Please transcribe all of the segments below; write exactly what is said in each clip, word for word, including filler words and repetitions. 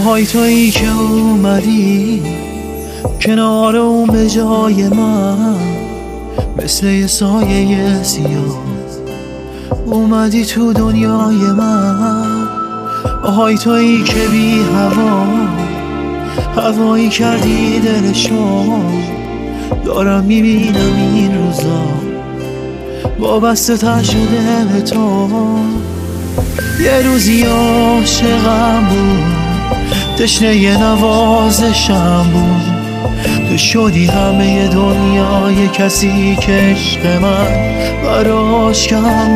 آهای تویی که اومدی کنار اون به جای من، مثل یه سایه سیاه اومدی تو دنیای من. آهای تویی که بی هوا هوایی کردی دلشو، دارم میبینم این روزا وابسته تر شده به تو. یه روزی عاشقم بود، تشنه یه نوازشم بود، تو شدی همه دنیای کسی که عشق من براش کم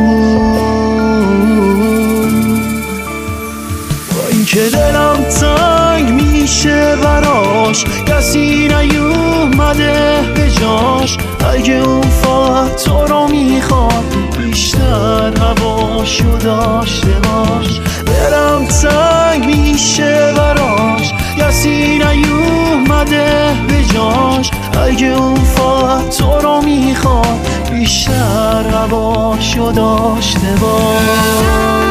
بود. با این که دلم تنگ میشه براش، کسی نیومده به جاش. اگه اون فقط تو رو میخواد، بیشتر هواشو داشته باش. دلم تنگ میشه براش، کسی نیومده به جاش. اگه اون فقط تو رو میخواد، بیشتر هواشو داشته باش.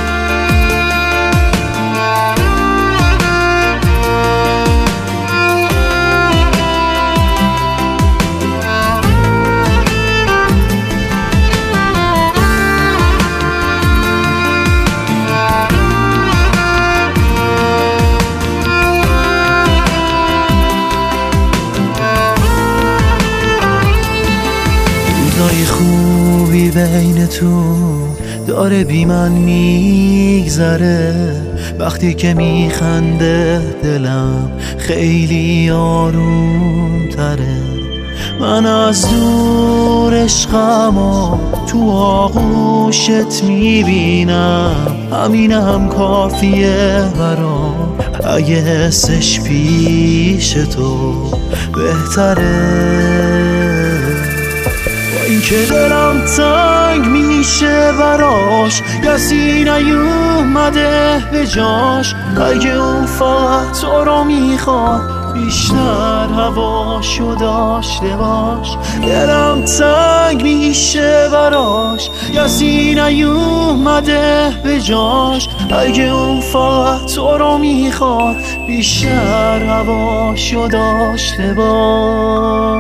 روزای خوبی بین تو داره بی من میگذره، وقتی که میخنده دلم خیلی آروم تره. من از دور عشقمو تو آغوشت میبینم، همینم کافیه برام. اگه حسش پیش تو بهتره. این که دلم تنگ میشه براش، کسی نیومده به جاش. اگه اون فقط تو رو میخواد، بیشتر هواشو داشته باش. دلم تنگ میشه براش، کسی نیومده به جاش. اگه اون فقط تو رو میخواد، بیشتر هواشو داشته باش.